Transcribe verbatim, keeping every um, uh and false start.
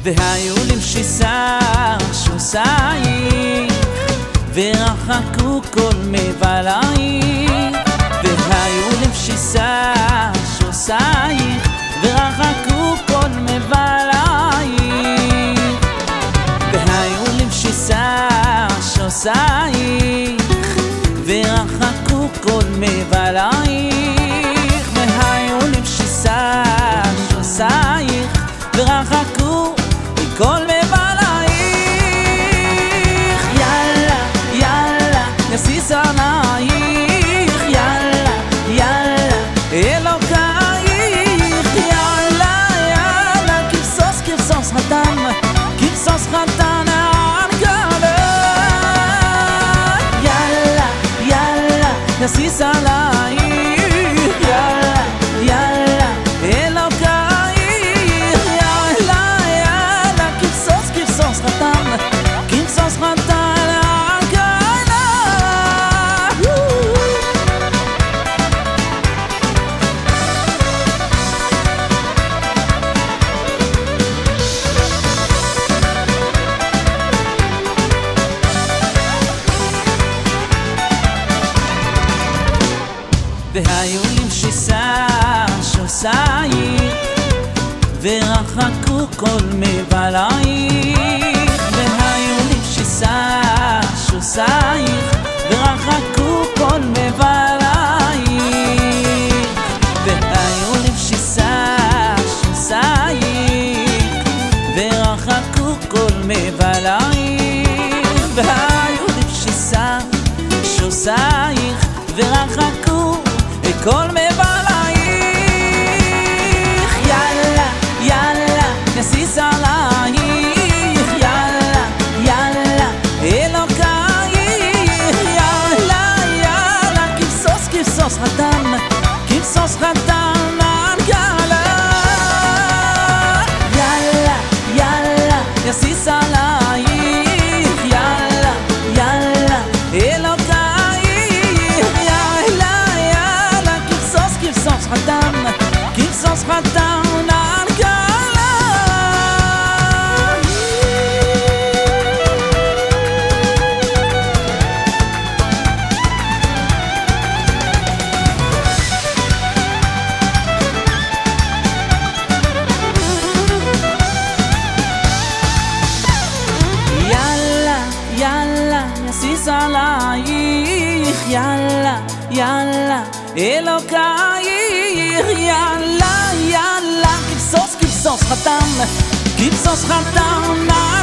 והיו למשיסה שוסייך ורחקו כל מבלייך והיו למשיסה שוסייך ורחקו כל מבלייך והיו למשיסה שוסייך ורחקו כל מבלייך והיו למשיסה שוסייך ורחקו כל מבלייך יאללה יאללה יסיס עלייך יאללה יאללה אלוקייך יאללה יאללה כבסוס כבסוס חתן כבסוס חתן יסיס עלייך יאללה יאללה אלוקייך יאללה יאללה כבסוס כבסוס חתן כבסוס חתן אלקיילה והיו למשיסה שוסייך ורחקו כל מבלייך והיו למשיסה שוסייך ורחקו כל מבלייך והיו למשיסה שוסייך ורחקו כל מבלייך והיו למשיסה שוסייך ורחקו כל מבלייך יאללה יאללה יסיס עלייך יאללה יאללה אלוקייך יאללה יאללה כבסוס כבסוס חתן כבסוס חתן אלקיילה יאללה יאללה יסיס עלייך יאללה יאללה אלוקייך חתן כבסוס חתן אלקיילה יאללה יאללה יסיס עלייך יאללה יאללה אלוקייך יאללה יאללה כבסוס כבסוס חתן כבסוס חתן